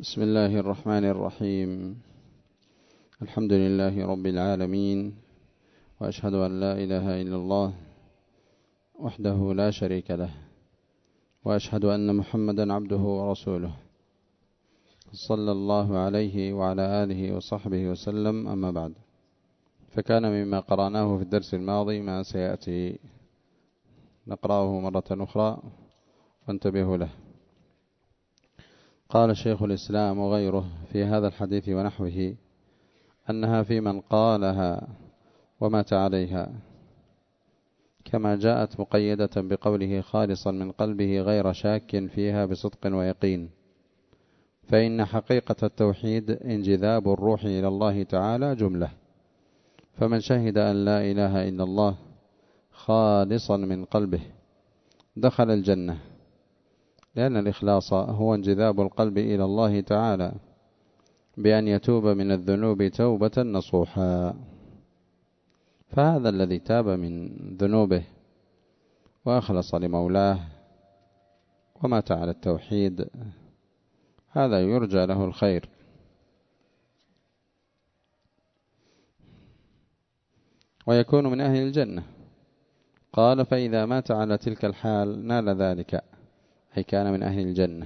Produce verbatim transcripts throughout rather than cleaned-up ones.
بسم الله الرحمن الرحيم. الحمد لله رب العالمين، وأشهد أن لا إله إلا الله وحده لا شريك له، وأشهد أن محمدا عبده ورسوله، صلى الله عليه وعلى آله وصحبه وسلم. أما بعد، فكان مما قرأناه في الدرس الماضي ما سيأتي نقرأه مرة أخرى وانتبهوا له. قال شيخ الإسلام وغيره في هذا الحديث ونحوه أنها في من قالها ومات عليها، كما جاءت مقيدة بقوله خالصا من قلبه غير شاك فيها بصدق ويقين، فإن حقيقة التوحيد انجذاب الروح إلى الله تعالى جملة. فمن شهد أن لا إله إلا الله خالصا من قلبه دخل الجنة، لأن الإخلاص هو انجذاب القلب إلى الله تعالى بأن يتوب من الذنوب توبة نصوحا. فهذا الذي تاب من ذنوبه وأخلص لمولاه ومات على التوحيد، هذا يرجى له الخير. ويكون من أهل الجنة. قال فإذا مات على تلك الحال نال ذلك، أي كان من أهل الجنة.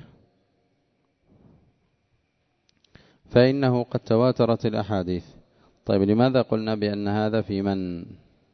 فإنه قد تواترت الأحاديث. طيب، لماذا قلنا بأن هذا في من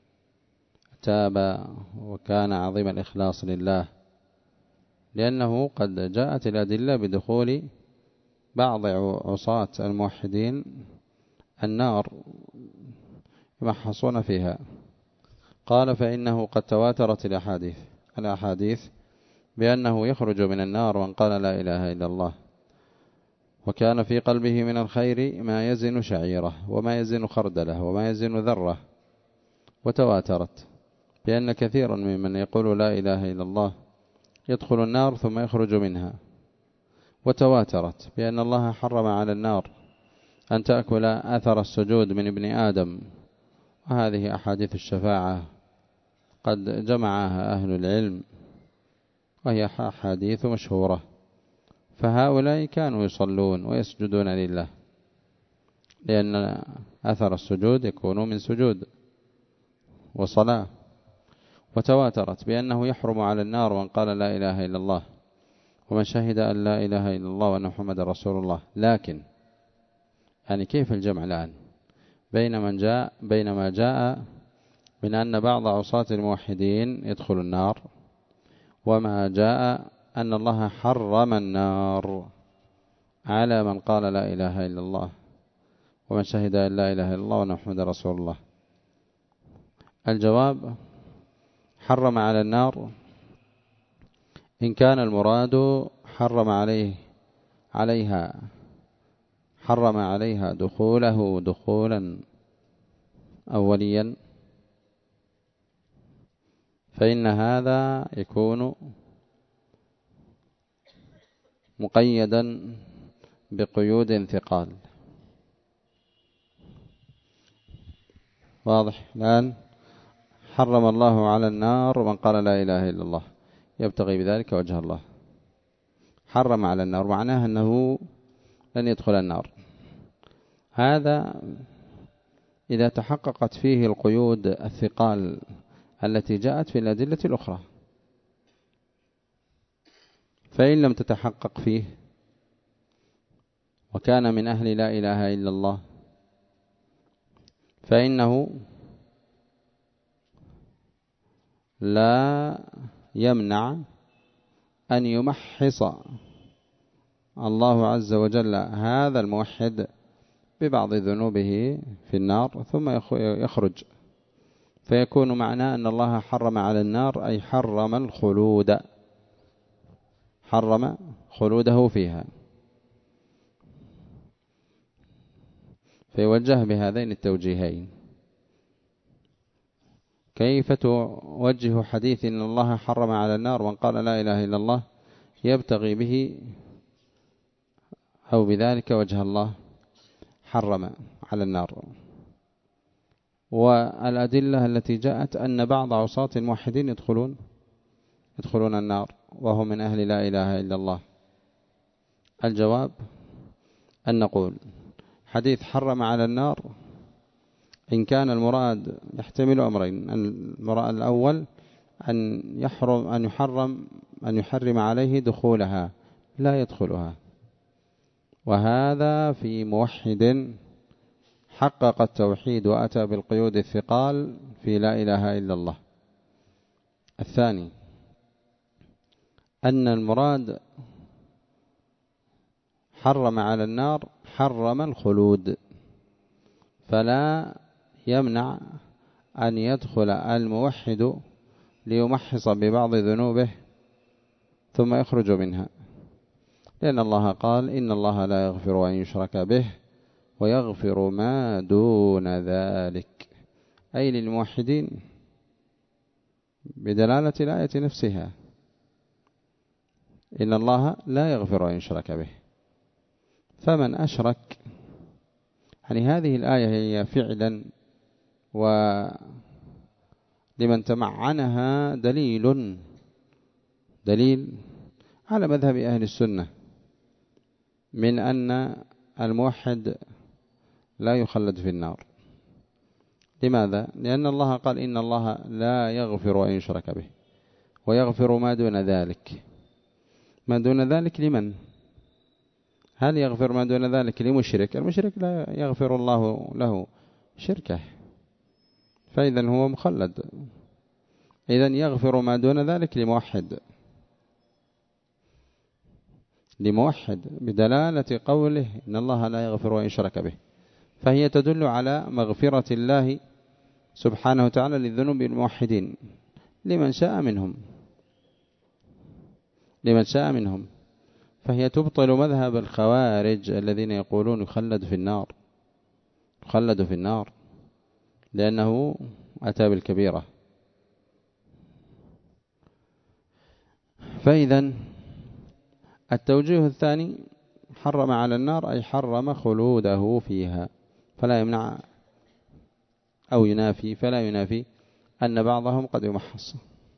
تاب وكان عظيم الإخلاص لله؟ لأنه قد جاءت الأدلة بدخول بعض عصاة الموحدين النار يمحصون فيها. قال فإنه قد تواترت الأحاديث الأحاديث بأنه يخرج من النار من قال لا إله إلا الله وكان في قلبه من الخير ما يزن شعيرة وما يزن خردله وما يزن ذرة. وتواترت بأن كثيرا ممن يقول لا إله إلا الله يدخل النار ثم يخرج منها. وتواترت بأن الله حرم على النار أن تأكل أثر السجود من ابن آدم. وهذه أحاديث الشفاعة قد جمعها أهل العلم، وهي أحاديث مشهورة. فهؤلاء كانوا يصلون ويسجدون لله، لأن أثر السجود يكون من سجود وصلاة. وتواترت بأنه يحرم على النار من قال لا إله إلا الله ومن شهد أن لا إله إلا الله وأن محمد رسول الله. لكن يعني كيف الجمع الآن بين من جاء بينما جاء من أن بعض عصاة الموحدين يدخل النار، وما جاء أن الله حرم النار على من قال لا إله إلا الله ومن شهد أن لا إله إلا الله وأن محمد رسول الله؟ الجواب: حرم على النار إن كان المراد حرم عليه عليها حرم عليها دخوله دخولا أوليا، فإن هذا يكون مقيدا بقيود ثقال. واضح الآن؟ حرم الله على النار من قال لا إله إلا الله يبتغي بذلك وجه الله. حرم على النار معناه أنه لن يدخل النار. هذا إذا تحققت فيه القيود الثقال التي جاءت في الأدلة الأخرى. فإن لم تتحقق فيه وكان من أهل لا إله إلا الله فإنه لا يمنع أن يمحص الله عز وجل هذا الموحد ببعض ذنوبه في النار ثم يخرج، فيكون معناه أن الله حرم على النار أي حرم الخلود، حرم خلوده فيها. فيوجه بهذين التوجيهين. كيف توجه حديث إن الله حرم على النار من قال لا إله إلا الله يبتغي به أو بذلك وجه الله؟ حرم على النار. والأدلة التي جاءت أن بعض عصاة الموحدين يدخلون يدخلون النار وهم من أهل لا إله إلا الله. الجواب: أن نقول حديث حرم على النار إن كان المراد يحتمل أمرين. المراد الأول أن يحرم أن يحرم أن يحرم عليه دخولها، لا يدخلها، وهذا في موحد حقق التوحيد وأتى بالقيود الثقال في لا إله إلا الله. الثاني أن المراد حرم على النار حرم الخلود، فلا يمنع أن يدخل الموحد ليمحص ببعض ذنوبه ثم يخرج منها، لأن الله قال إن الله لا يغفر أن يشرك به ويغفر ما دون ذلك، أي للموحدين بدلالة الآية نفسها، إن الله لا يغفر أن يشرك به. فمن أشرك، يعني هذه الآية هي فعلا ولمن تمعنها دليل دليل على مذهب أهل السنة من أن الموحد لا يخلد في النار. لماذا؟ لأن الله قال إن الله لا يغفر أن يشرك به ويغفر ما دون ذلك. ما دون ذلك لمن؟ هل يغفر ما دون ذلك لمشرك؟ المشرك لا يغفر الله له شركه، فإذا هو مخلد. إذا يغفر ما دون ذلك لموحد لموحد بدلالة قوله إن الله لا يغفر أن يشرك به، فهي تدل على مغفرة الله سبحانه وتعالى للذنوب الموحدين لمن شاء منهم لمن شاء منهم فهي تبطل مذهب الخوارج الذين يقولون يخلد في النار يخلد في النار لأنه أتى بالكبيرة. فإذا التوجيه الثاني حرم على النار أي حرم خلوده فيها، فلا يمنع أو ينافي فلا ينافي أن بعضهم قد يمحص.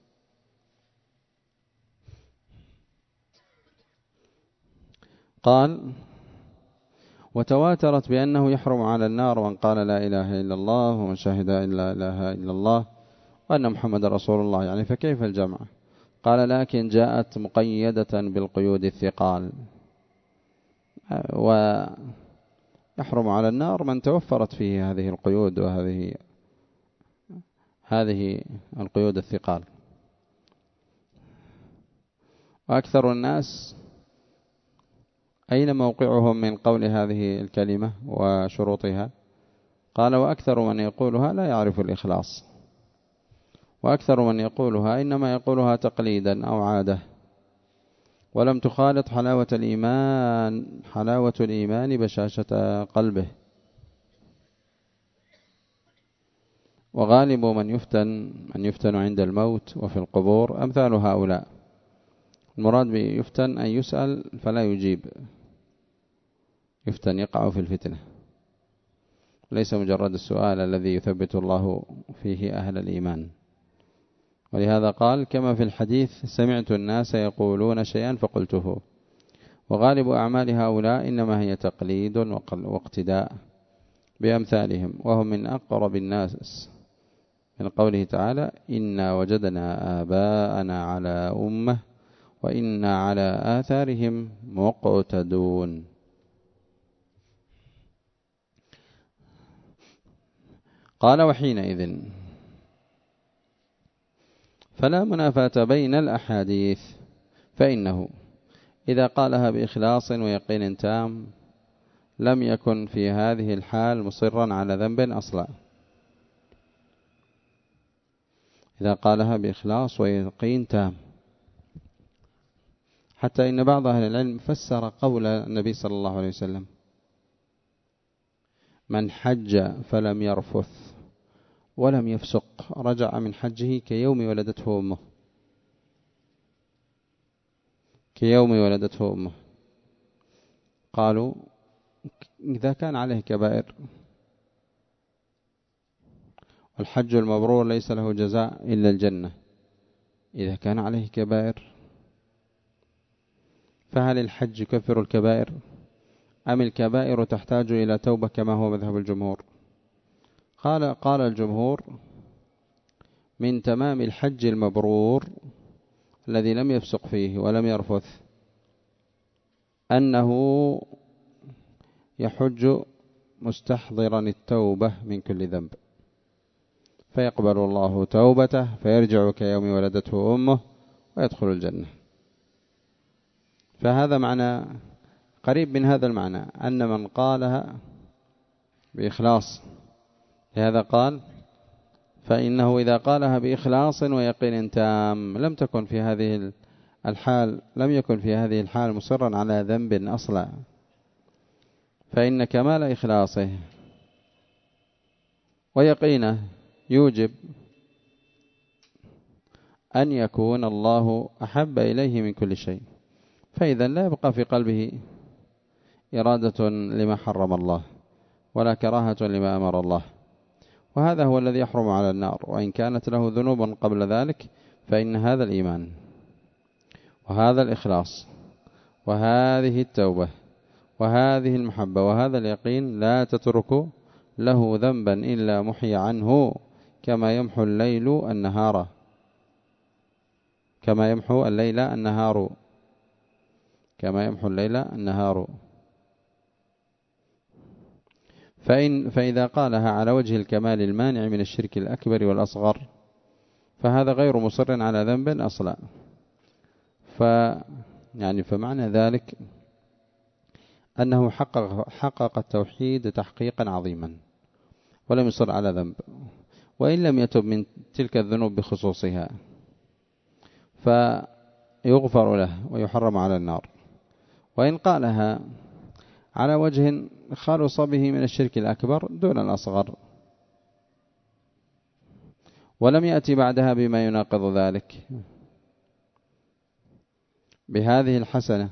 قال وتواترت بأنه يحرم على النار من قال لا إله إلا الله ومن شهد إن لا إله إلا الله وأن محمد رسول الله، يعني فكيف الجمع؟ قال لكن جاءت مقيدة بالقيود الثقال، ويحرم على النار من توفرت فيه هذه القيود وهذه هذه القيود الثقال. وأكثر الناس أين موقعهم من قول هذه الكلمة وشروطها؟ قال وأكثر من يقولها لا يعرف الإخلاص، وأكثر من يقولها إنما يقولها تقليدا أو عادة، ولم تخالط حلاوة الإيمان حلاوة الإيمان بشاشة قلبه. وغالب من يفتن من يفتن عند الموت وفي القبور أمثال هؤلاء. المراد بيفتن أن يسأل فلا يجيب، يفتن يقع في الفتنة، ليس مجرد السؤال الذي يثبت الله فيه أهل الإيمان. ولهذا قال كما في الحديث سمعت الناس يقولون شيئا فقلته. وغالب أعمال هؤلاء إنما هي تقليد واقتداء بأمثالهم، وهم من أقرب الناس من قوله تعالى إنا وجدنا آباءنا على أمة وإنا على آثارهم مقتدون. قال وحينئذ فلا منافاة بين الأحاديث، فإنه إذا قالها بإخلاص ويقين تام لم يكن في هذه الحال مصرا على ذنب أصلا. إذا قالها بإخلاص ويقين تام، حتى إن بعض أهل العلم فسر قول النبي صلى الله عليه وسلم من حج فلم يرفث ولم يفسق رجع من حجه كيوم ولدته أمه كيوم ولدته أمه. قالوا إذا كان عليه كبائر، والحج المبرور ليس له جزاء إلا الجنة، إذا كان عليه كبائر فهل الحج يكفر الكبائر أم الكبائر تحتاج إلى توبة كما هو مذهب الجمهور؟ قال قال الجمهور من تمام الحج المبرور الذي لم يفسق فيه ولم يرفث أنه يحج مستحضرا التوبة من كل ذنب، فيقبل الله توبته فيرجع كيوم ولدته أمه ويدخل الجنة. فهذا معنى قريب من هذا المعنى، أن من قالها بإخلاص، لهذا قال فإنه إذا قالها بإخلاص ويقين تام لم تكن في هذه الحال لم يكن في هذه الحال مصرا على ذنب أصلا، فإن كمال إخلاصه ويقينه يوجب أن يكون الله أحب إليه من كل شيء، فإذا لا يبقى في قلبه إرادة لما حرم الله ولا كراهة لما أمر الله، وهذا هو الذي يحرم على النار. وإن كانت له ذنوب قبل ذلك فإن هذا الإيمان وهذا الإخلاص وهذه التوبة وهذه المحبة وهذا اليقين لا تترك له ذنبا إلا محي عنه كما يمحو الليل النهار كما يمحو الليل النهار كما يمحو الليل النهار فإن فإذا قالها على وجه الكمال المانع من الشرك الأكبر والأصغر فهذا غير مصر على ذنب أصلا. ف يعني فمعنى ذلك أنه حقق, حقق التوحيد تحقيقا عظيما ولم يصر على ذنب، وإن لم يتب من تلك الذنوب بخصوصها فيغفر له ويحرم على النار. وإن قالها على وجه خلص به من الشرك الأكبر دون الأصغر ولم يأتي بعدها بما يناقض ذلك بهذه الحسنة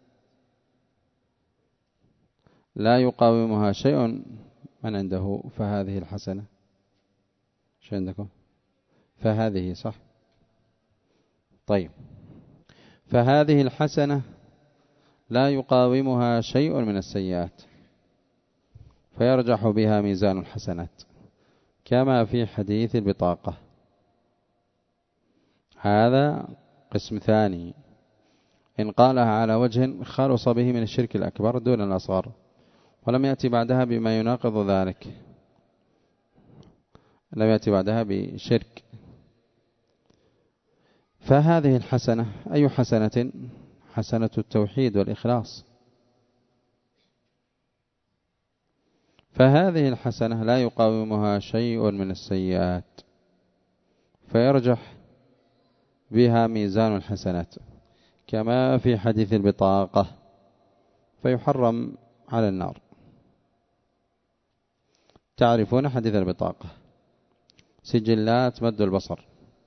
لا يقاومها شيء من عنده، فهذه الحسنة شو عندكم؟ فهذه صح؟ طيب، فهذه الحسنة لا يقاومها شيء من السيئات فيرجح بها ميزان الحسنات كما في حديث البطاقة. هذا قسم ثاني، إن قالها على وجه خلص به من الشرك الأكبر دون الأصغر ولم يأتي بعدها بما يناقض ذلك، لم يأتي بعدها بشرك، فهذه الحسنة أي حسنة؟ حسنة التوحيد والإخلاص. فهذه الحسنة لا يقاومها شيء من السيئات فيرجح بها ميزان الحسنات كما في حديث البطاقة فيحرم على النار. تعرفون حديث البطاقة؟ سجلات مد البصر،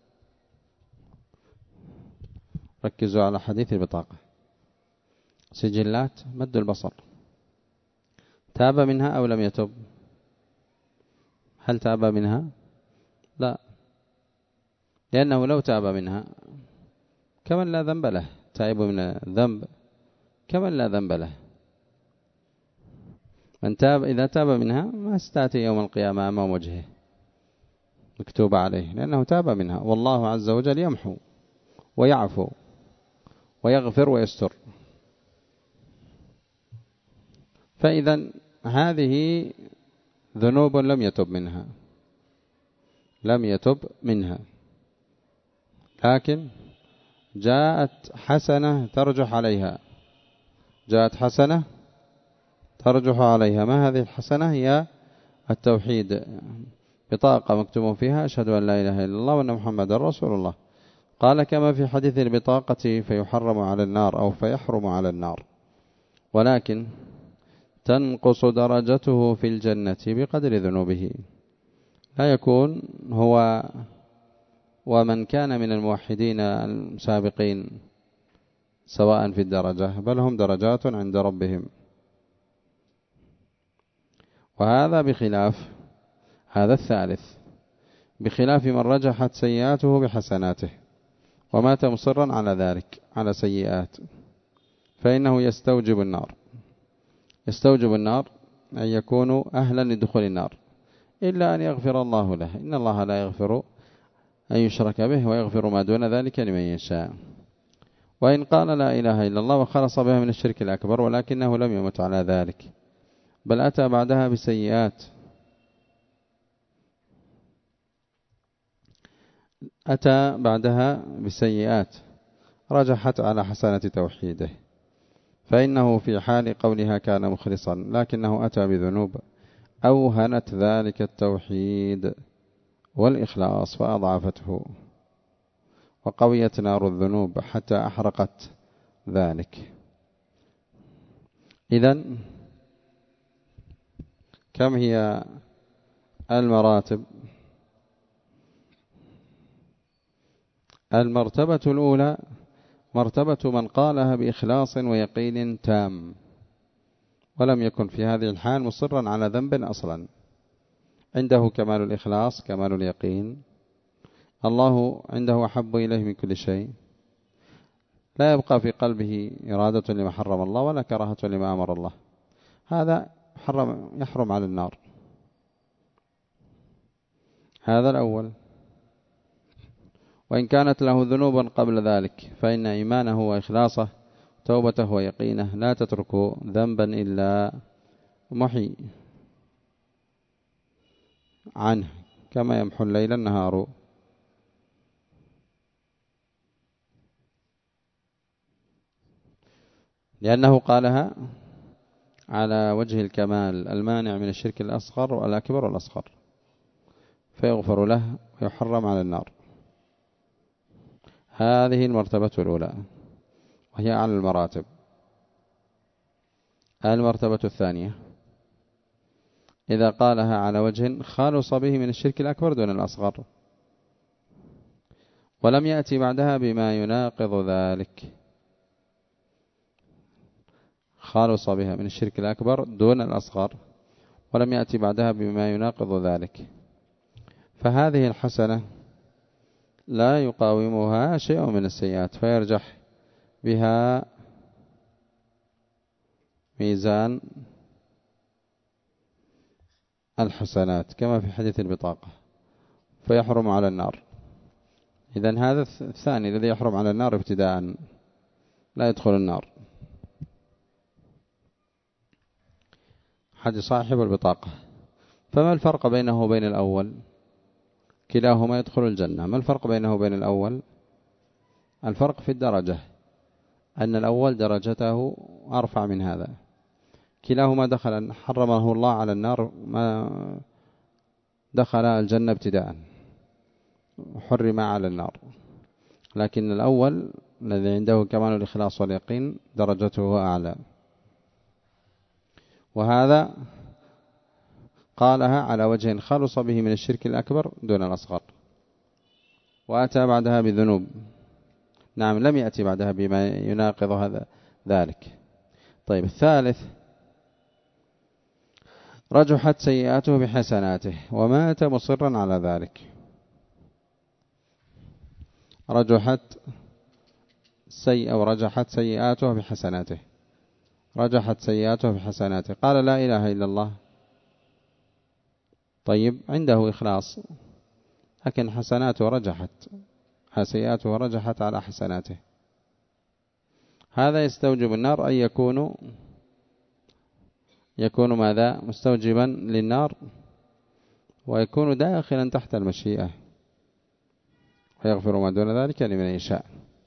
ركزوا على حديث البطاقة. سجلات مد البصر، تاب منها أو لم يتب؟ هل تاب منها؟ لا، لأنه لو تاب منها كمن لا ذنب له، تائب من الذنب كمن لا ذنب له. من تاب إذا تاب منها ما ستأتي يوم القيامة أمام وجهه مكتوب عليه، لأنه تاب منها، والله عز وجل يمحو ويعفو ويغفر ويستر. فإذا هذه ذنوب لم يتب منها لم يتب منها لكن جاءت حسنة ترجح عليها جاءت حسنة ترجح عليها. ما هذه الحسنة؟ هي التوحيد، بطاقة مكتوب فيها أشهد أن لا إله إلا الله وأن محمد رسول الله. قال كما في حديث البطاقة فيحرم على النار أو فيحرم على النار، ولكن تنقص درجته في الجنة بقدر ذنوبه، لا يكون هو ومن كان من الموحدين السابقين سواء في الدرجة، بل هم درجات عند ربهم. وهذا بخلاف هذا الثالث، بخلاف من رجحت سيئاته بحسناته ومات مصرا على ذلك على سيئات، فإنه يستوجب النار يستوجب النار أن يكونوا أهلا لدخول النار إلا أن يغفر الله له. إن الله لا يغفر أن يشرك به ويغفر ما دون ذلك لمن يشاء. وإن قال لا إله إلا الله وخلص بها من الشرك الأكبر ولكنه لم يمت على ذلك بل أتى بعدها بسيئات أتى بعدها بسيئات رجحت على حسنة توحيده، فإنه في حال قولها كان مخلصا لكنه أتى بذنوب أوهنت ذلك التوحيد والإخلاص فأضعفته، وقويت نار الذنوب حتى أحرقت ذلك. إذن كم هي المراتب؟ المرتبة الأولى مرتبة من قالها بإخلاص ويقين تام ولم يكن في هذه الحال مصرا على ذنب أصلا، عنده كمال الإخلاص كمال اليقين، الله عنده أحب إليه من كل شيء، لا يبقى في قلبه إرادة لما حرم الله ولا كراهة لما أمر الله، هذا حرم يحرم على النار. هذا الأول. وإن كانت له ذنوبا قبل ذلك فإن إيمانه وإخلاصه توبته ويقينه لا تترك ذنبا إلا محي عنه كما يمحو الليل النهار. لأنه قالها على وجه الكمال المانع من الشرك الأصغر والأكبر والأصغر فيغفر له ويحرم على النار. هذه المرتبة الأولى وهي على المراتب. المرتبة الثانية إذا قالها على وجه خالص به من الشرك الأكبر دون الأصغر ولم يأتي بعدها بما يناقض ذلك، خالص بها من الشرك الأكبر دون الأصغر ولم يأتي بعدها بما يناقض ذلك، فهذه الحسنة لا يقاومها شيء من السيئات فيرجح بها ميزان الحسنات كما في حديث البطاقة فيحرم على النار. إذن هذا الثاني الذي يحرم على النار ابتداء لا يدخل النار، حد صاحب البطاقة. فما الفرق بينه وبين الأول؟ كلاهما يدخل الجنة. ما الفرق بينه وبين الأول؟ الفرق في الدرجة، أن الأول درجته أرفع من هذا. كلاهما دخل حرمه الله على النار ما دخل الجنة ابتداء حرم على النار، لكن الأول الذي عنده كمال الإخلاص واليقين درجته أعلى، وهذا قالها على وجه خلص به من الشرك الأكبر دون الأصغر وأتى بعدها بذنوب. نعم لم يأتي بعدها بما يناقض هذا ذلك. طيب الثالث رجحت سيئاته بحسناته ومات مصرا على ذلك. رجحت سيئة أو رجحت سيئاته بحسناته رجحت سيئاته بحسناته قال لا إله إلا الله، طيب عنده إخلاص لكن حسناته رجحت سيئاته رجحت على حسناته، هذا يستوجب النار أن يكون يكون ماذا؟ مستوجبا للنار ويكون داخلا تحت المشيئة ويغفر ما دون ذلك لمن يشاء.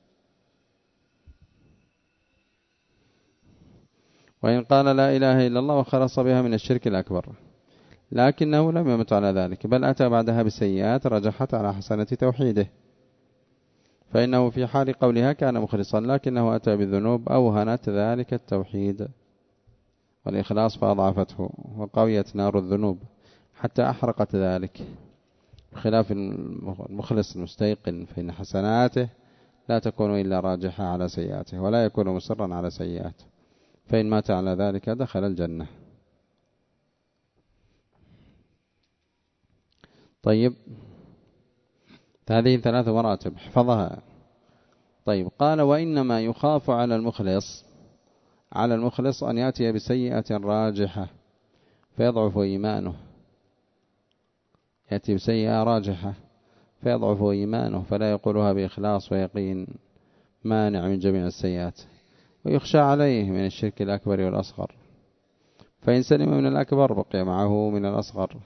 وإن قال لا إله إلا الله وخلص بها من الشرك الأكبر لكنه لم يمت على ذلك بل أتى بعدها بسيئات رجحت على حسنة توحيده، فإنه في حال قولها كان مخلصا لكنه أتى بالذنوب أوهنت ذلك التوحيد والإخلاص فأضعفته وقويت نار الذنوب حتى أحرقت ذلك، بخلاف المخلص المستيقن فإن حسناته لا تكون إلا راجحة على سيئاته ولا يكون مصرا على سيئاته، فإن مات على ذلك دخل الجنة. طيب هذه ثلاث مراتب احفظها. طيب قال وإنما يخاف على المخلص على المخلص أن يأتي بسيئة راجحة فيضعف إيمانه، يأتي بسيئة راجحة فيضعف إيمانه، فلا يقولها بإخلاص ويقين مانع من جميع السيئات، ويخشى عليه من الشرك الأكبر والأصغر، فإن سلم من الأكبر بقي معه من الأصغر،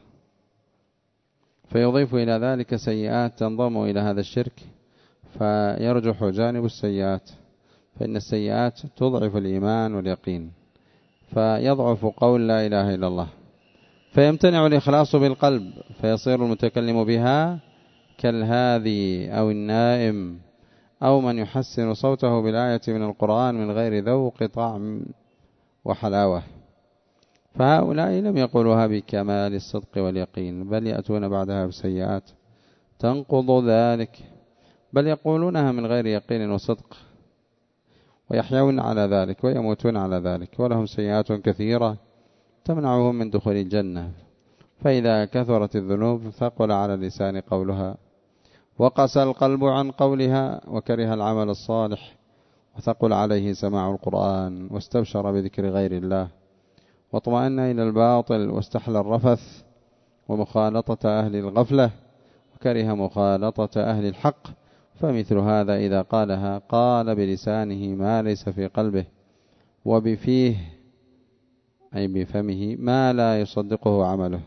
فيضيف إلى ذلك سيئات تنضم إلى هذا الشرك، فيرجح جانب السيئات، فإن السيئات تضعف الإيمان واليقين، فيضعف قول لا إله إلا الله، فيمتنع الإخلاص بالقلب، فيصير المتكلم بها كالهاذي أو النائم أو من يحسن صوته بالآية من القرآن من غير ذوق طعم وحلاوة. فهؤلاء لم يقولوها بكمال الصدق واليقين، بل يأتون بعدها بسيئات تنقض ذلك، بل يقولونها من غير يقين وصدق، ويحيون على ذلك ويموتون على ذلك، ولهم سيئات كثيرة تمنعهم من دخول الجنة. فإذا كثرت الذنوب ثقل على اللسان قولها، وقسى القلب عن قولها، وكره العمل الصالح، وثقل عليه سماع القرآن، واستبشر بذكر غير الله، واطمأن إلى الباطل، واستحلى الرفث ومخالطة أهل الغفلة، وكره مخالطة أهل الحق. فمثل هذا إذا قالها قال بلسانه ما ليس في قلبه، وبفيه أي بفمه ما لا يصدقه عمله.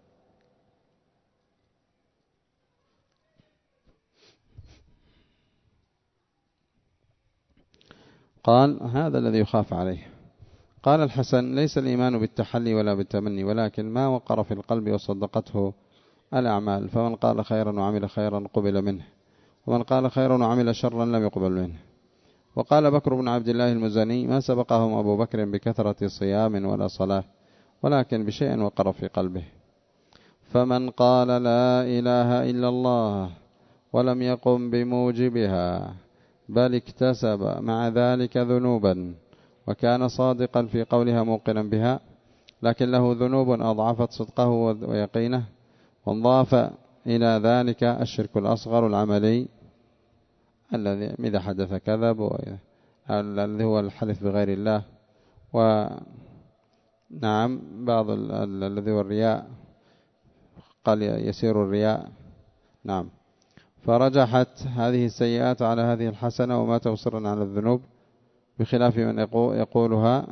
قال هذا الذي يخاف عليه. قال الحسن ليس الإيمان بالتحلي ولا بالتمني، ولكن ما وقر في القلب وصدقته الأعمال، فمن قال خيرا وعمل خيرا قبل منه، ومن قال خيرا وعمل شرا لم يقبل منه. وقال بكر بن عبد الله المزني ما سبقهم أبو بكر بكثرة صيام ولا صلاة، ولكن بشيء وقر في قلبه. فمن قال لا إله إلا الله ولم يقم بموجبها بل اكتسب مع ذلك ذنوبا، وكان صادقا في قولها موقنا بها، لكن له ذنوب أضعفت صدقه ويقينه، وانضاف إلى ذلك الشرك الأصغر العملي الذي إذا حدث كذب، الذي هو الحلف بغير الله، ونعم بعض الذي هو الرياء، قال يسير الرياء. نعم. فرجحت هذه السيئات على هذه الحسنة، ومات مصرا على الذنوب، بخلاف من يقولها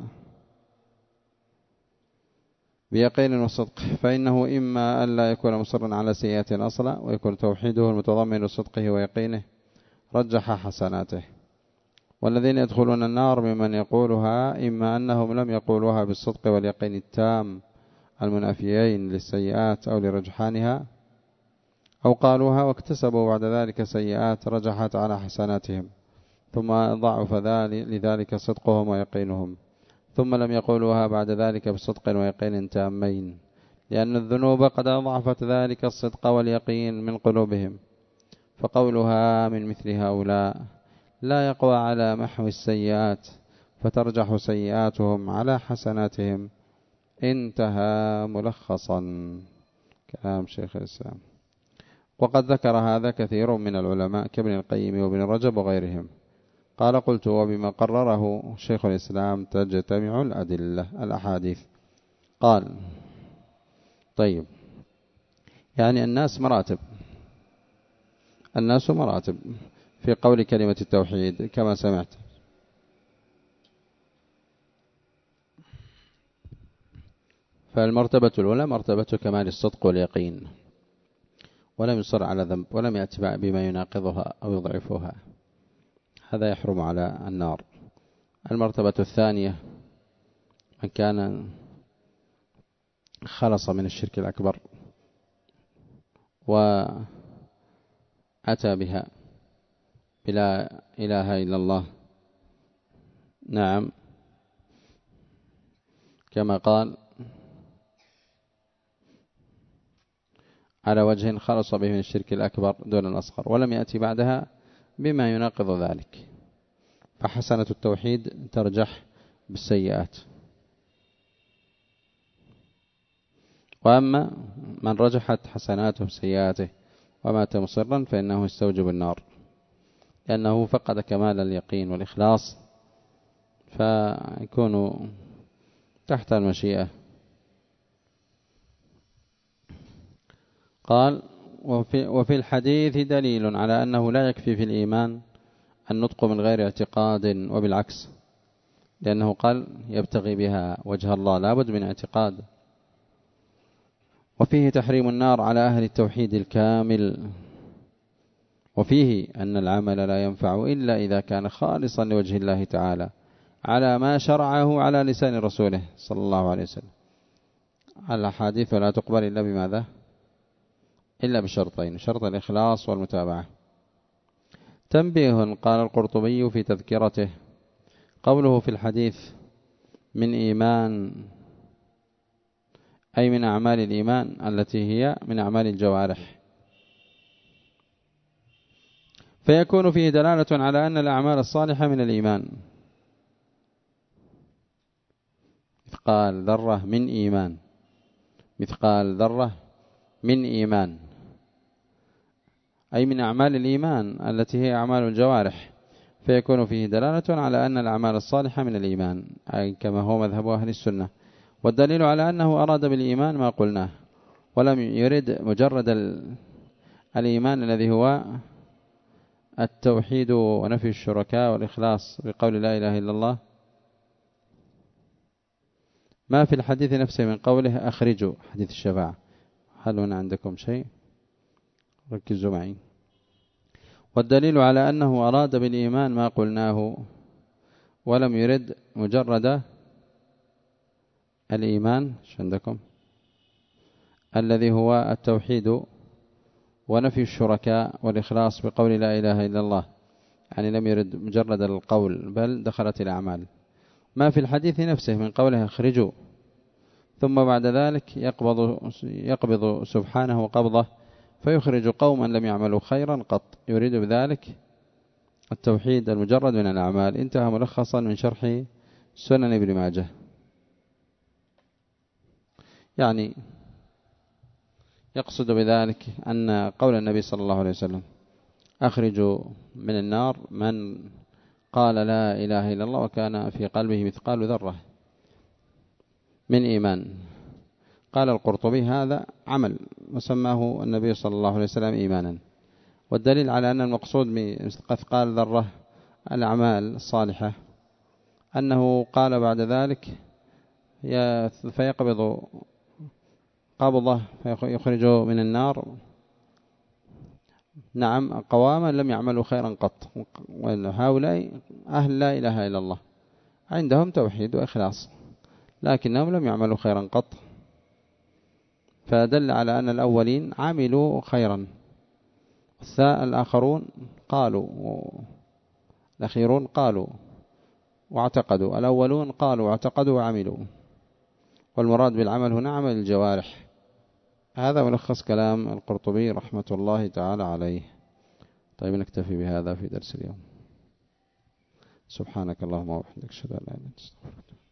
بيقين وصدق، فإنه إما أن لا يكون مصرا على سيئات أصلا، ويكون توحيده المتضمن لصدقه ويقينه رجح حسناته. والذين يدخلون النار ممن يقولها إما أنهم لم يقولوها بالصدق واليقين التام المنافيين للسيئات أو لرجحانها، أو قالوها واكتسبوا بعد ذلك سيئات رجحت على حسناتهم، ثم ضعف لذلك صدقهم ويقينهم، ثم لم يقولوها بعد ذلك بصدق ويقين تامين، لأن الذنوب قد أضعفت ذلك الصدق واليقين من قلوبهم. فقولها من مثل هؤلاء لا يقوى على محو السيئات، فترجح سيئاتهم على حسناتهم. انتهى ملخصا كلام شيخ الإسلام. وقد ذكر هذا كثير من العلماء كابن القيم وابن رجب وغيرهم. قال قلت وبما قرره شيخ الإسلام تجتمع الأدلة الأحاديث. قال طيب، يعني الناس مراتب، الناس مراتب في قول كلمة التوحيد كما سمعت. فالمرتبة الأولى مرتبة كمال الصدق واليقين، ولم يصر على ذنب، ولم يأتي بما يناقضها أو يضعفها، هذا يحرم على النار. المرتبة الثانية من كان خلص من الشرك الأكبر وأتى بها بلا إله إلا الله، نعم، كما قال على وجه خلص به من الشرك الأكبر دون الأصغر، ولم يأتي بعدها بما يناقض ذلك، فحسنة التوحيد ترجح بالسيئات. وأما من رجحت حسناته بسيئاته ومات مصرا فإنه يستوجب النار، لأنه فقد كمال اليقين والإخلاص فيكون تحت المشيئة. قال وفي, وفي الحديث دليل على أنه لا يكفي في الإيمان النطق من غير اعتقاد، وبالعكس، لأنه قال يبتغي بها وجه الله، لا بد من اعتقاد. وفيه تحريم النار على أهل التوحيد الكامل، وفيه أن العمل لا ينفع إلا إذا كان خالصا لوجه الله تعالى على ما شرعه على لسان رسوله صلى الله عليه وسلم. الأحاديث لا تقبل إلا بماذا؟ إلا بشرطين: شرط الإخلاص والمتابعة. تنبيه. قال القرطبي في تذكرته: قوله في الحديث من إيمان، أي من أعمال الإيمان التي هي من أعمال الجوارح، فيكون فيه دلالة على أن الأعمال الصالحة من الإيمان. مثقال ذرة من إيمان، مثقال ذرة من إيمان، أي من أعمال الإيمان التي هي أعمال الجوارح، فيكون فيه دلالة على أن الأعمال الصالحة من الإيمان، أي كما هو مذهب أهل السنة. والدليل على أنه أراد بالإيمان ما قلناه، ولم يرد مجرد الإيمان الذي هو التوحيد ونفي الشركاء والإخلاص بقول لا إله إلا الله. ما في الحديث نفسه من قوله أخرجوا، حديث الشفاعة. هل هنا عندكم شيء؟ ركزوا معي. والدليل على أنه أراد بالإيمان ما قلناه، ولم يرد مجرد الإيمان شو عندكم الذي هو التوحيد ونفي الشركاء والإخلاص بقول لا إله إلا الله، يعني لم يرد مجرد القول بل دخلت الأعمال. ما في الحديث نفسه من قوله أخرجوا، ثم بعد ذلك يقبض, يقبض سبحانه قبضه فيخرج قوما لم يعملوا خيرا قط، يريد بذلك التوحيد المجرد من الأعمال. انتهى ملخصا من شرح سنن ابن ماجه. يعني يقصد بذلك أن قول النبي صلى الله عليه وسلم أخرجوا من النار من قال لا إله إلا الله وكان في قلبه مثقال ذرة من إيمان. قال القرطبي هذا عمل وسماه النبي صلى الله عليه وسلم إيمانا، والدليل على أن المقصود بمثقال ذرة الأعمال الصالحة أنه قال بعد ذلك فيقبض قبضه فيخرج من النار نعم قواما لم يعملوا خيرا قط، وهؤلاء أهل لا إله إلا الله عندهم توحيد وإخلاص لكنهم لم يعملوا خيرا قط، فدل على أن الأولين عملوا خيرا، الآخرون قالوا الأخيرون قالوا واعتقدوا، الأولون قالوا واعتقدوا وعملوا، والمراد بالعمل هنا عمل الجوارح. هذا ملخص كلام القرطبي رحمة الله تعالى عليه. طيب نكتفي بهذا في درس اليوم. سبحانك اللهم وبحمدك أشهد أن لا إله إلا أنت أستغفرك.